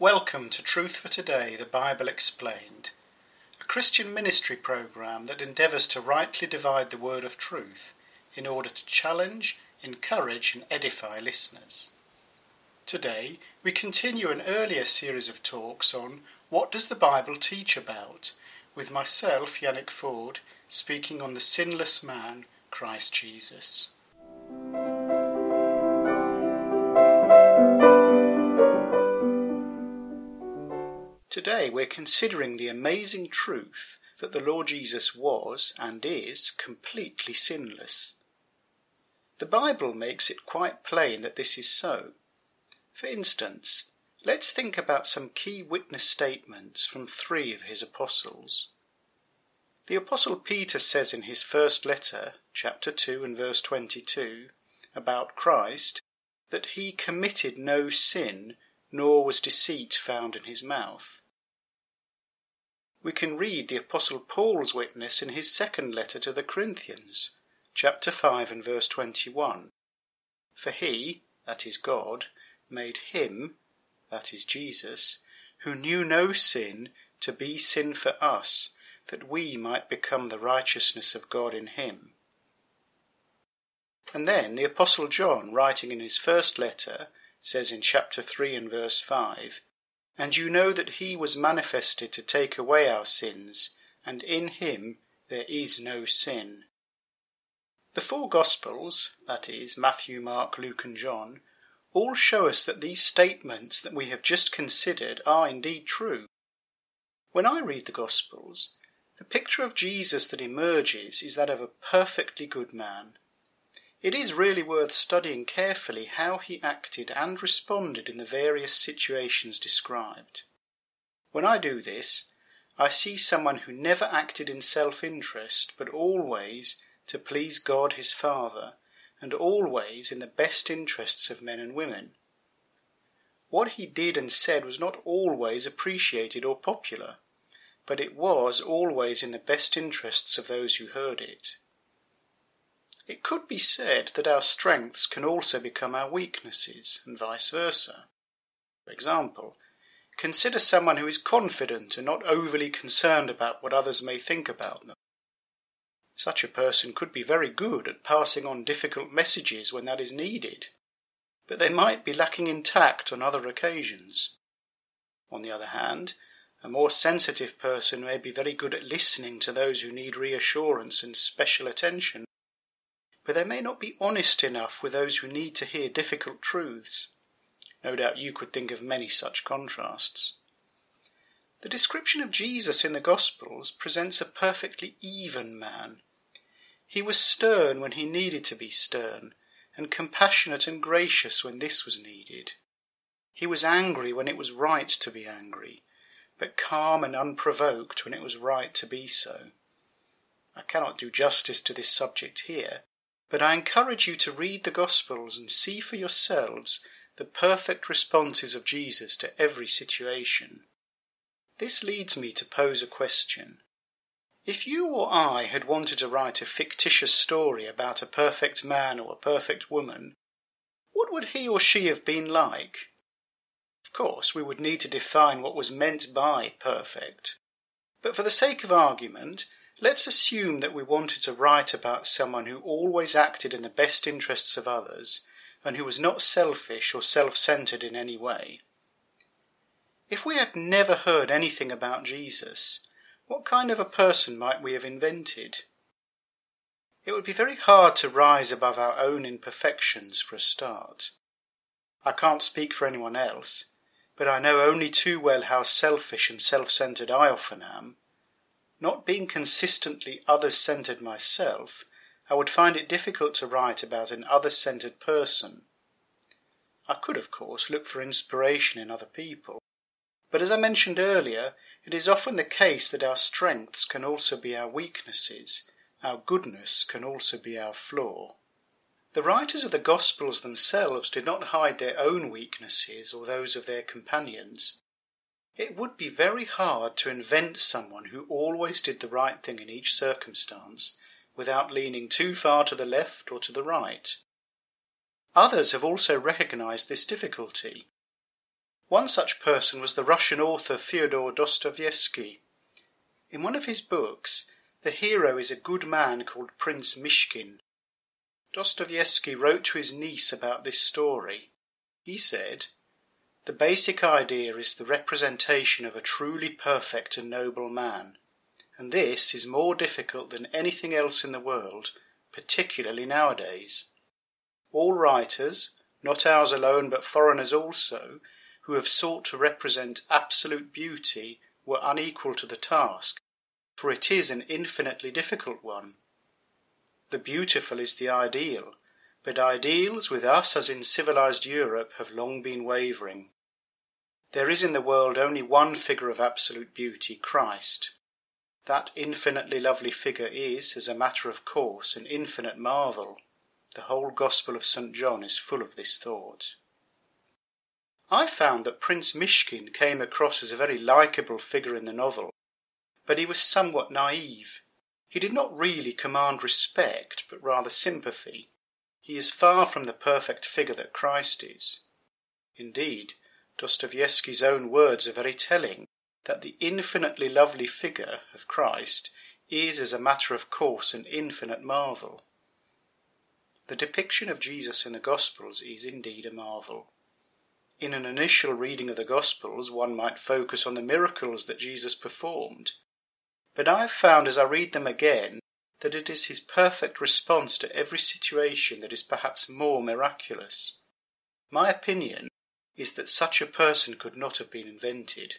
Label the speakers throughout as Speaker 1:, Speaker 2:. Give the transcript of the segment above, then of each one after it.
Speaker 1: Welcome to Truth for Today, the Bible Explained, a Christian ministry program that endeavours to rightly divide the word of truth in order to challenge, encourage and edify listeners. Today we continue an earlier series of talks on What Does the Bible Teach About, with myself, Yannick Ford, speaking on the sinless man, Christ Jesus. Today we're considering the amazing truth that the Lord Jesus was and is completely sinless. The Bible makes it quite plain that this is so. For instance, let's think about some key witness statements from 3 of his apostles. The Apostle Peter says in his first letter, chapter 2 and verse 22, about Christ, that he committed no sin, nor was deceit found in his mouth. We can read the Apostle Paul's witness in his second letter to the Corinthians, chapter 5 and verse 21. For he, that is God, made him, that is Jesus, who knew no sin, to be sin for us, that we might become the righteousness of God in him. And then the Apostle John, writing in his first letter, says in chapter 3 and verse 5, "And you know that he was manifested to take away our sins, and in him there is no sin." The 4 Gospels, that is, Matthew, Mark, Luke and John, all show us that these statements that we have just considered are indeed true. When I read the Gospels, the picture of Jesus that emerges is that of a perfectly good man. It is really worth studying carefully how he acted and responded in the various situations described. When I do this, I see someone who never acted in self-interest, but always to please God his Father, and always in the best interests of men and women. What he did and said was not always appreciated or popular, but it was always in the best interests of those who heard it. It could be said that our strengths can also become our weaknesses, and vice versa. For example, consider someone who is confident and not overly concerned about what others may think about them. Such a person could be very good at passing on difficult messages when that is needed, but they might be lacking in tact on other occasions. On the other hand, a more sensitive person may be very good at listening to those who need reassurance and special attention, but they may not be honest enough with those who need to hear difficult truths. No doubt you could think of many such contrasts. The description of Jesus in the Gospels presents a perfectly even man. He was stern when he needed to be stern, and compassionate and gracious when this was needed. He was angry when it was right to be angry, but calm and unprovoked when it was right to be so. I cannot do justice to this subject here, but I encourage you to read the Gospels and see for yourselves the perfect responses of Jesus to every situation. This leads me to pose a question. If you or I had wanted to write a fictitious story about a perfect man or a perfect woman, what would he or she have been like? Of course, we would need to define what was meant by perfect. But for the sake of argument, let's assume that we wanted to write about someone who always acted in the best interests of others and who was not selfish or self-centered in any way. If we had never heard anything about Jesus, what kind of a person might we have invented? It would be very hard to rise above our own imperfections for a start. I can't speak for anyone else, but I know only too well how selfish and self-centered I often am. Not being consistently others-centered myself, I would find it difficult to write about an others-centered person. I could, of course, look for inspiration in other people, but as I mentioned earlier, it is often the case that our strengths can also be our weaknesses, our goodness can also be our flaw. The writers of the Gospels themselves did not hide their own weaknesses or those of their companions. It would be very hard to invent someone who always did the right thing in each circumstance, without leaning too far to the left or to the right. Others have also recognized this difficulty. One such person was the Russian author Fyodor Dostoevsky. In one of his books, the hero is a good man called Prince Mishkin. Dostoevsky wrote to his niece about this story. He said, "The basic idea is the representation of a truly perfect and noble man, and this is more difficult than anything else in the world, particularly nowadays. All writers, not ours alone but foreigners also, who have sought to represent absolute beauty were unequal to the task, for it is an infinitely difficult one. The beautiful is the ideal, but ideals with us as in civilized Europe have long been wavering. There is in the world only one figure of absolute beauty, Christ. That infinitely lovely figure is, as a matter of course, an infinite marvel. The whole Gospel of St. John is full of this thought." I found that Prince Mishkin came across as a very likeable figure in the novel, but he was somewhat naive. He did not really command respect, but rather sympathy. He is far from the perfect figure that Christ is. Indeed, Dostoevsky's own words are very telling, that the infinitely lovely figure of Christ is as a matter of course an infinite marvel. The depiction of Jesus in the Gospels is indeed a marvel. In an initial reading of the Gospels, one might focus on the miracles that Jesus performed, but I have found as I read them again that it is his perfect response to every situation that is perhaps more miraculous. My opinion is that such a person could not have been invented.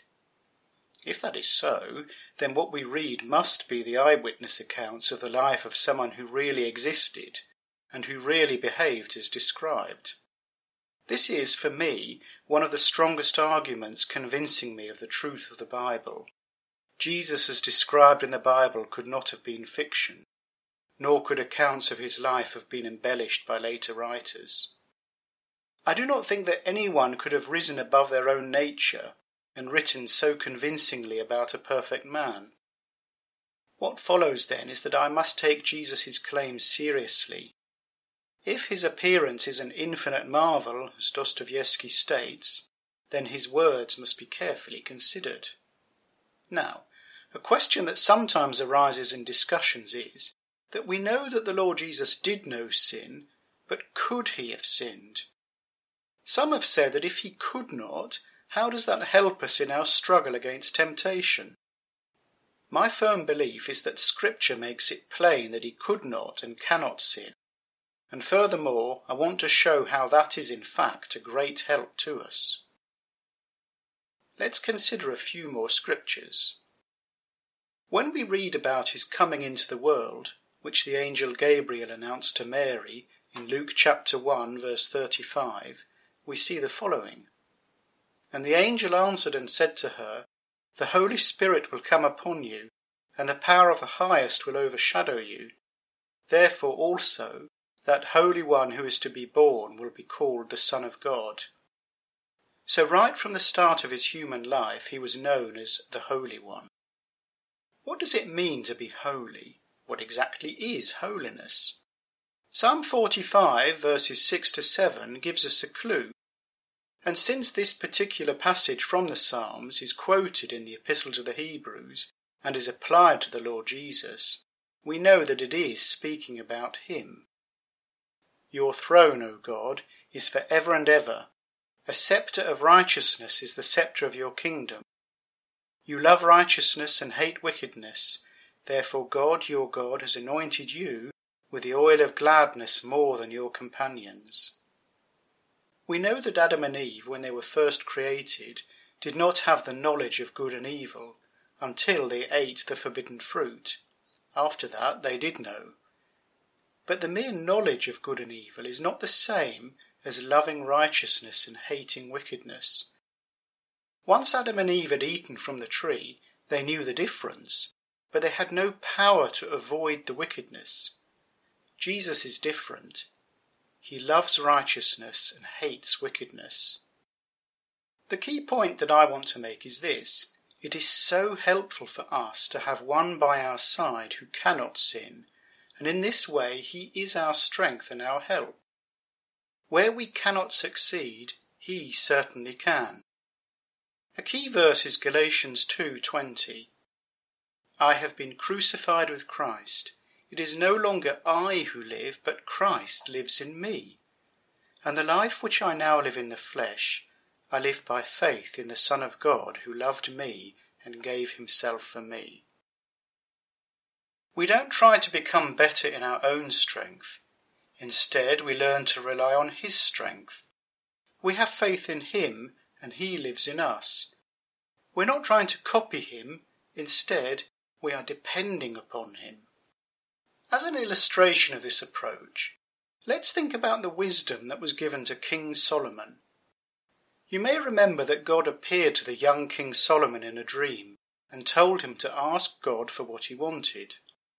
Speaker 1: If that is so, then what we read must be the eyewitness accounts of the life of someone who really existed and who really behaved as described. This is, for me, one of the strongest arguments convincing me of the truth of the Bible. Jesus as described in the Bible could not have been fiction, nor could accounts of his life have been embellished by later writers. I do not think that anyone could have risen above their own nature and written so convincingly about a perfect man. What follows then is that I must take Jesus' claims seriously. If his appearance is an infinite marvel, as Dostoevsky states, then his words must be carefully considered. Now, a question that sometimes arises in discussions is that we know that the Lord Jesus did know sin, but could he have sinned? Some have said that if he could not, how does that help us in our struggle against temptation? My firm belief is that Scripture makes it plain that he could not and cannot sin, and furthermore I want to show how that is in fact a great help to us. Let's consider a few more scriptures. When we read about his coming into the world, which the angel Gabriel announced to Mary in Luke chapter 1 verse 35, we see the following. "And the angel answered and said to her, The Holy Spirit will come upon you, and the power of the Highest will overshadow you. Therefore also that Holy One who is to be born will be called the Son of God." So right from the start of his human life he was known as the Holy One. What does it mean to be holy? What exactly is holiness? Psalm 45 verses 6 to 7 gives us a clue. And since this particular passage from the Psalms is quoted in the Epistle to the Hebrews and is applied to the Lord Jesus, we know that it is speaking about him. "Your throne, O God, is for ever and ever. A sceptre of righteousness is the sceptre of your kingdom. You love righteousness and hate wickedness. Therefore God, your God, has anointed you with the oil of gladness more than your companions." We know that Adam and Eve, when they were first created, did not have the knowledge of good and evil until they ate the forbidden fruit. After that they did know. But the mere knowledge of good and evil is not the same as loving righteousness and hating wickedness. Once Adam and Eve had eaten from the tree, they knew the difference, but they had no power to avoid the wickedness. Jesus is different. He loves righteousness and hates wickedness. The key point that I want to make is this. It is so helpful for us to have one by our side who cannot sin, and in this way he is our strength and our help. Where we cannot succeed, he certainly can. A key verse is Galatians 2:20. I have been crucified with Christ. It is no longer I who live, but Christ lives in me. And the life which I now live in the flesh, I live by faith in the Son of God who loved me and gave himself for me. We don't try to become better in our own strength. Instead, we learn to rely on his strength. We have faith in him and he lives in us. We're not trying to copy him. Instead, we are depending upon him. As an illustration of this approach, let's think about the wisdom that was given to King Solomon. You may remember that God appeared to the young King Solomon in a dream and told him to ask God for what he wanted.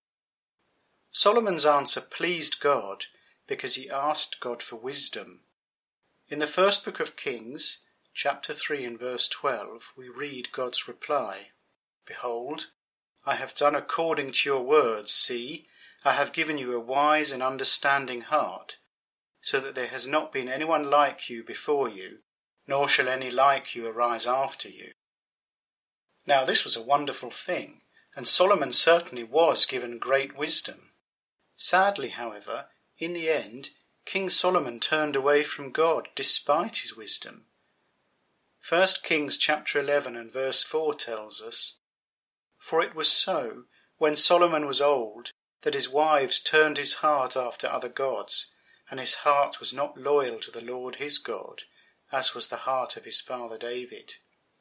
Speaker 1: Solomon's answer pleased God because he asked God for wisdom. In the first book of Kings, chapter 3 and verse 12, we read God's reply. Behold, I have done according to your words. See, I have given you a wise and understanding heart, so that there has not been anyone like you before you, nor shall any like you arise after you. Now this was a wonderful thing, and Solomon certainly was given great wisdom. Sadly, however, in the end, King Solomon turned away from God despite his wisdom. 1 Kings chapter 11 and verse 4 tells us, For it was so, when Solomon was old, that his wives turned his heart after other gods, and his heart was not loyal to the Lord his God, as was the heart of his father David.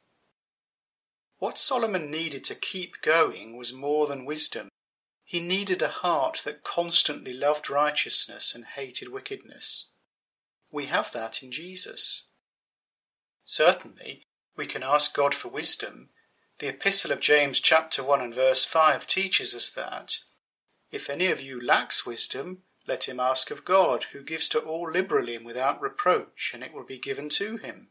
Speaker 1: What Solomon needed to keep going was more than wisdom. He needed a heart that constantly loved righteousness and hated wickedness. We have that in Jesus. Certainly, we can ask God for wisdom. The Epistle of James chapter 1 and verse 5 teaches us that, If any of you lacks wisdom, let him ask of God, who gives to all liberally and without reproach, and it will be given to him.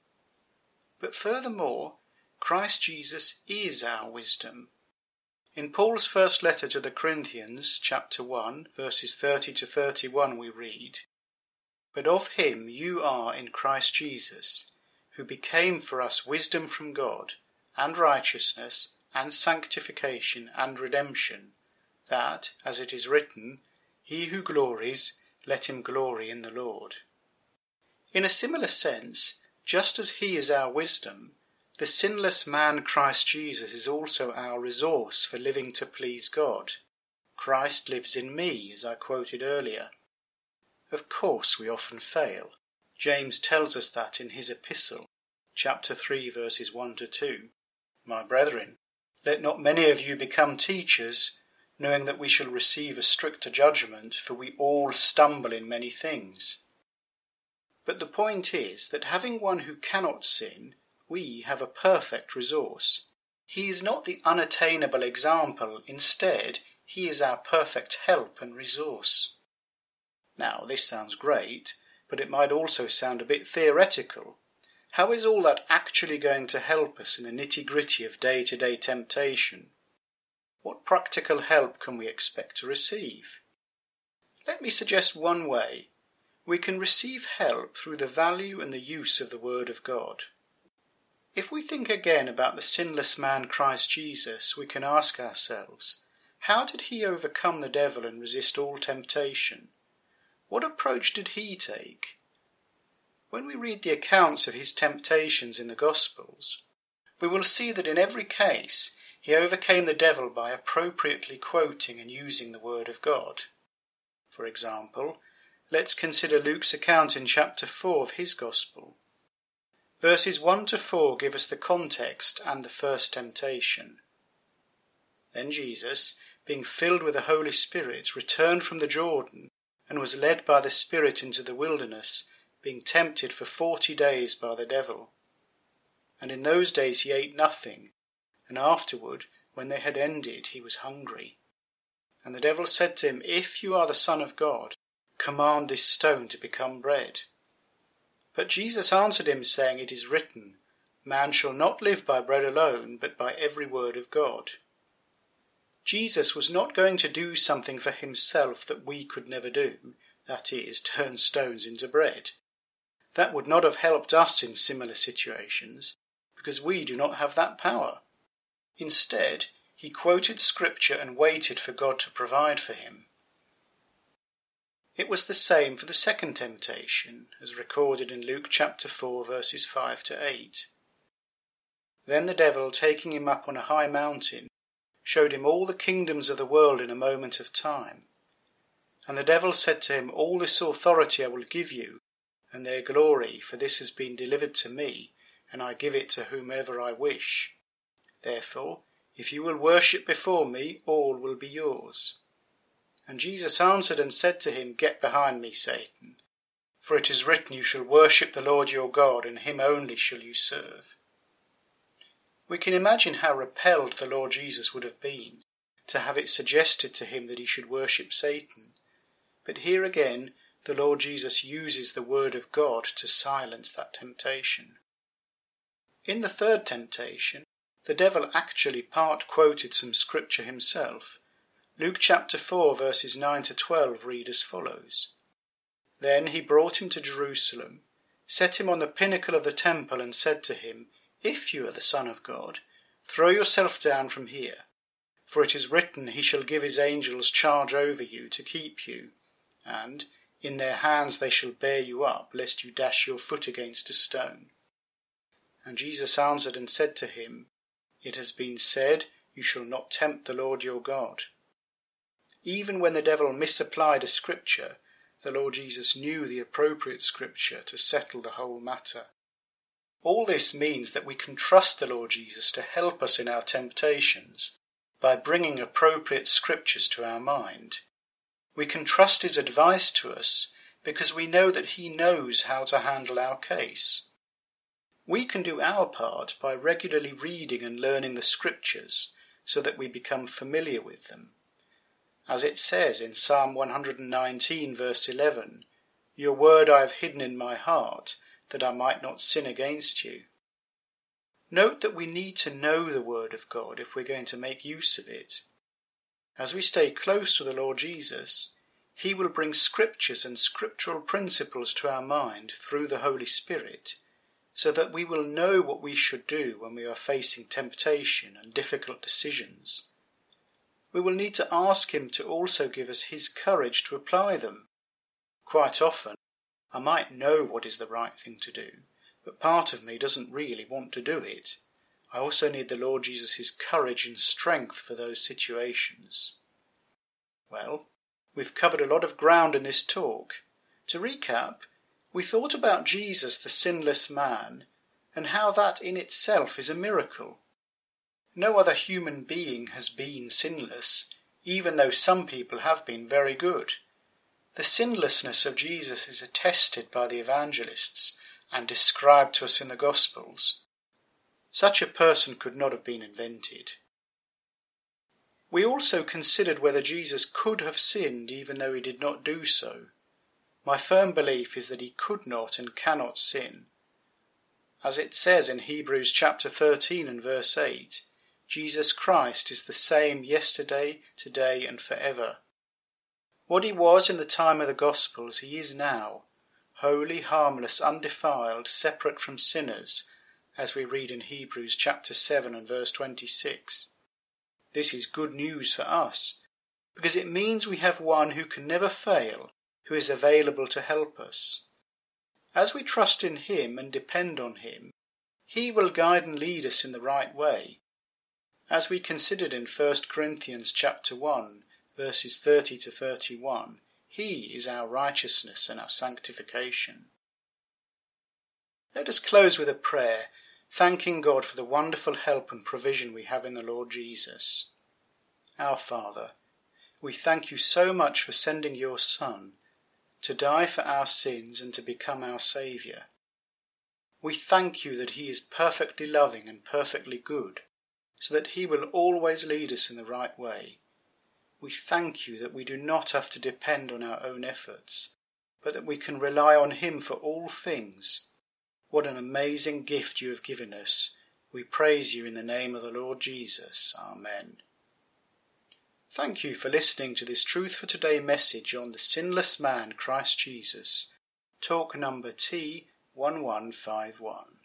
Speaker 1: But furthermore, Christ Jesus is our wisdom. In Paul's first letter to the Corinthians, chapter 1, verses 30 to 31, we read, But of him you are in Christ Jesus, who became for us wisdom from God, and righteousness, and sanctification, and redemption, that, as it is written, He who glories, let him glory in the Lord. In a similar sense, just as he is our wisdom, the sinless man Christ Jesus is also our resource for living to please God. Christ lives in me, as I quoted earlier. Of course we often fail. James tells us that in his epistle, chapter 3, verses 1 to 2. My brethren, let not many of you become teachers, knowing that we shall receive a stricter judgment, for we all stumble in many things. But the point is that having one who cannot sin, we have a perfect resource. He is not the unattainable example. Instead, he is our perfect help and resource. Now, this sounds great, but it might also sound a bit theoretical. How is all that actually going to help us in the nitty-gritty of day-to-day temptation? What practical help can we expect to receive? Let me suggest one way. We can receive help through the value and the use of the Word of God. If we think again about the sinless man Christ Jesus, we can ask ourselves, how did he overcome the devil and resist all temptation? What approach did he take? When we read the accounts of his temptations in the Gospels, we will see that in every case he overcame the devil by appropriately quoting and using the Word of God. For example, let's consider Luke's account in chapter 4 of his Gospel. Verses 1 to 4 give us the context and the first temptation. Then Jesus, being filled with the Holy Spirit, returned from the Jordan and was led by the Spirit into the wilderness, being tempted for 40 days by the devil. And in those days he ate nothing, and afterward, when they had ended, he was hungry. And the devil said to him, If you are the Son of God, command this stone to become bread. But Jesus answered him, saying, It is written, Man shall not live by bread alone, but by every word of God. Jesus was not going to do something for himself that we could never do, that is, turn stones into bread. That would not have helped us in similar situations, because we do not have that power. Instead, he quoted Scripture and waited for God to provide for him. It was the same for the second temptation, as recorded in Luke chapter 4, verses 5 to 8. Then the devil, taking him up on a high mountain, showed him all the kingdoms of the world in a moment of time. And the devil said to him, "All this authority I will give you, and their glory, for this has been delivered to me, and I give it to whomever I wish. Therefore, if you will worship before me, all will be yours." And Jesus answered and said to him, "Get behind me, Satan, for it is written, you shall worship the Lord your God, and him only shall you serve." We can imagine how repelled the Lord Jesus would have been to have it suggested to him that he should worship Satan. But here again, the Lord Jesus uses the word of God to silence that temptation. In the third temptation, the devil actually part-quoted some scripture himself. Luke chapter 4 verses 9 to 12 read as follows. "Then he brought him to Jerusalem, set him on the pinnacle of the temple, and said to him, 'If you are the Son of God, throw yourself down from here. For it is written, he shall give his angels charge over you to keep you, and in their hands they shall bear you up, lest you dash your foot against a stone.' And Jesus answered and said to him, 'It has been said, you shall not tempt the Lord your God.'" Even when the devil misapplied a scripture, the Lord Jesus knew the appropriate scripture to settle the whole matter. All this means that we can trust the Lord Jesus to help us in our temptations by bringing appropriate scriptures to our mind. We can trust his advice to us because we know that he knows how to handle our case. We can do our part by regularly reading and learning the scriptures so that we become familiar with them. As it says in Psalm 119 verse 11, "Your word I have hidden in my heart, that I might not sin against you." Note that we need to know the word of God if we're going to make use of it. As we stay close to the Lord Jesus, he will bring scriptures and scriptural principles to our mind through the Holy Spirit, so that we will know what we should do when we are facing temptation and difficult decisions. We will need to ask him to also give us his courage to apply them. Quite often, I might know what is the right thing to do, but part of me doesn't really want to do it. I also need the Lord Jesus' courage and strength for those situations. Well, we've covered a lot of ground in this talk. To recap, we thought about Jesus, the sinless man, and how that in itself is a miracle. No other human being has been sinless, even though some people have been very good. The sinlessness of Jesus is attested by the evangelists and described to us in the Gospels. Such a person could not have been invented. We also considered whether Jesus could have sinned even though he did not do so. My firm belief is that he could not and cannot sin. As it says in Hebrews chapter 13 and verse 8, Jesus Christ is the same yesterday, today and forever. What he was in the time of the Gospels, he is now, holy, harmless, undefiled, separate from sinners, as we read in Hebrews chapter 7 and verse 26. This is good news for us, because it means we have one who can never fail, who is available to help us. As we trust in him and depend on him, he will guide and lead us in the right way. As we considered in 1 Corinthians chapter 1, verses 30 to 31, he is our righteousness and our sanctification. Let us close with a prayer, thanking God for the wonderful help and provision we have in the Lord Jesus. Our Father, we thank you so much for sending your Son to die for our sins and to become our Saviour. We thank you that he is perfectly loving and perfectly good, so that he will always lead us in the right way. We thank you that we do not have to depend on our own efforts, but that we can rely on him for all things. What an amazing gift you have given us. We praise you in the name of the Lord Jesus. Amen. Thank you for listening to this Truth for Today message on the sinless man, Christ Jesus. Talk number T1151.